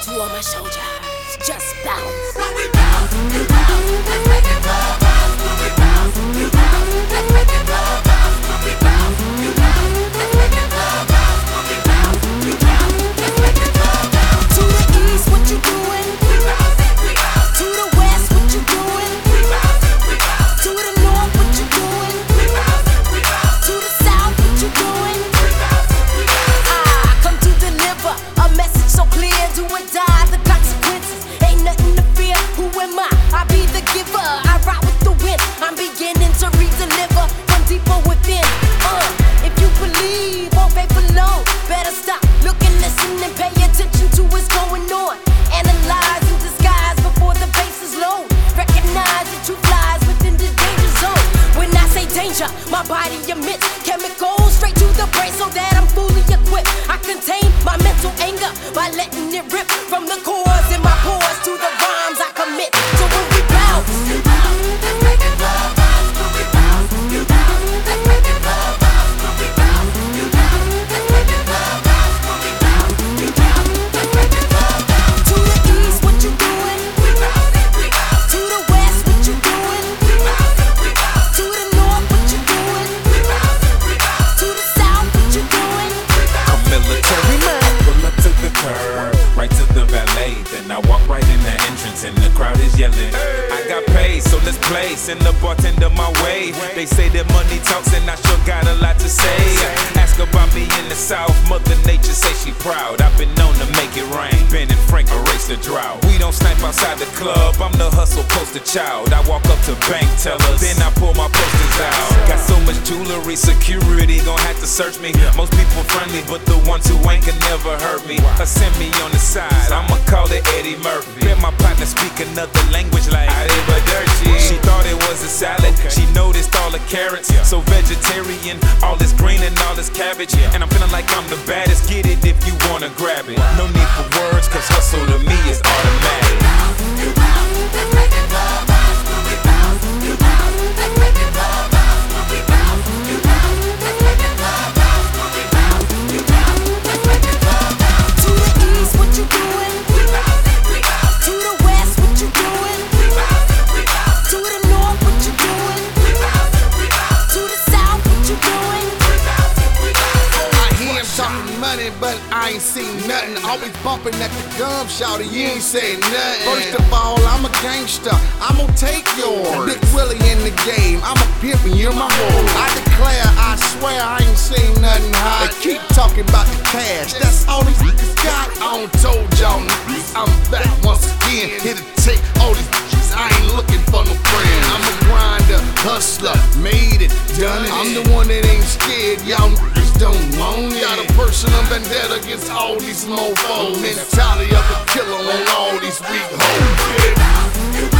To all my soldiers, just bounce. When we bounce, you bounce, let's make it bounce. When we bounce, you bounce, let's make it bounce. When we bounce, you bounce, let's make it bounce. When we bounce, you bounce, let's make it bounce. To the east, what you doing? We bounce, we bounce. To the west, what you doing? We bounce, we bounce. To the north, what you doing? We bounce, we bounce. To the south, what you doing? We bounce, we bounce. I come to deliver a message so clear. Do or die, the consequences. Ain't nothing to fear. Who am I be the giver. I ride with the wind. I'm beginning to re-deliver from deeper within. If you believe on faith alone, better stop, look and listen and pay attention to what's going on. Analyze and disguise before the base is low. Recognize the truth lies within the danger zone. When I say danger, my body emits chemicals straight to the brain so that I'm fully equipped. I contain my mental anger by letting it rip from the cores in my pores to the rhymes I commit. So when we bounce, You bounce, let's make it bounce. When we bounce, you bounce, let's make it bounce. When we bounce, you bounce, let's make it bounce. When we bounce, you bounce, let's make it bounce. to the east, what you doing? We bounce, we bounce. To the west, what you doing? We bounce, we bounce. To the north, what you doing? We bounce, we bounce. To the south, what you doing? I'm military man. Pull up to the curb, right to the valet. Then I walk right in the entrance and the crowd is yelling. I got paid, so let's play. Send the bartender my way. They say that money talks and I sure got a lot to say. Ask about me in the South, Mother Nature say she proud. I've been known to make it rain. Ben and Frank erase the drought. We don't snipe outside the club, I'm the hustle poster child. I walk up to bank tellers, then I pull my posters out. Got so much jewelry, security gon' have to search me. Most people friendly, but the ones who ain't can never hurt me. Or send me on the side, I'ma call it Eddie Murphy. Bet my partner speak another language like Arrivederci. She thought it was a salad, she noticed all the carrots. So vegetarian, all this green and all this cabbage. And I'm feeling like I'm the baddest, get it if you wanna grab it. No need for words, cause hustle to me is automatic. You bounce, let's make it bounce. When we bounce, you bounce, let's make it bounce. When we bounce, you bounce, let's make it bounce. When we bounce, you bounce, let's make it bounce. To the east, what you doing? We bounce, we bounce. To the west, what you doing? We bounce, we bounce. To the north, what you doing? We bounce, we bounce. To the south, what you doing? We bounce, we bounce. I hear him talking money, but I ain't seen nothing. Always bumping at the gum, shouty, you ain't saying nothing. First of all, I'm a gangster, I'm gonna take yours. Big Willie in the game, I'm a pimp and you're my whore. I declare, I swear, I ain't seen nothing hot. They keep talking about the cash, that's all these niggas got. I done told y'all niggas, I'm back once again. Here to take all these bitches, I ain't looking for no friends. I'm a grinder, hustler, made it, done it. I'm the one that ain't scared, y'all niggas don't want it. Got a personal vendetta against all these mofos. Mentality of a killer on all these weak hoes. You